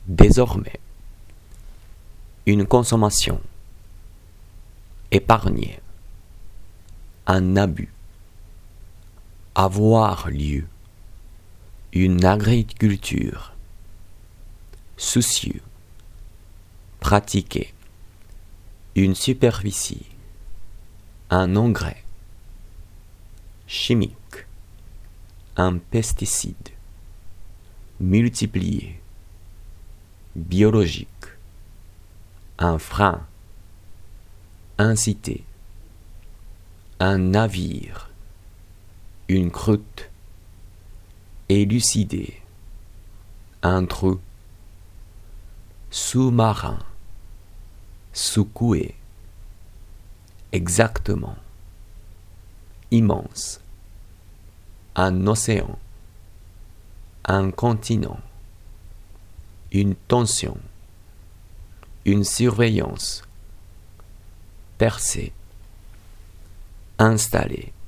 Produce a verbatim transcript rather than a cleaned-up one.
désormais, une consommation, épargner, un abus, avoir lieu, une agriculture, soucieux, pratiquer, une superficie, un engrais, chimique, un pesticide, multiplier, biologique, un frein, inciter, un navire, une croûte, élucider, un trou, sous-marin, secouer, exactement, immense, un océan, un continent, une tension, une surveillance, percer, installer,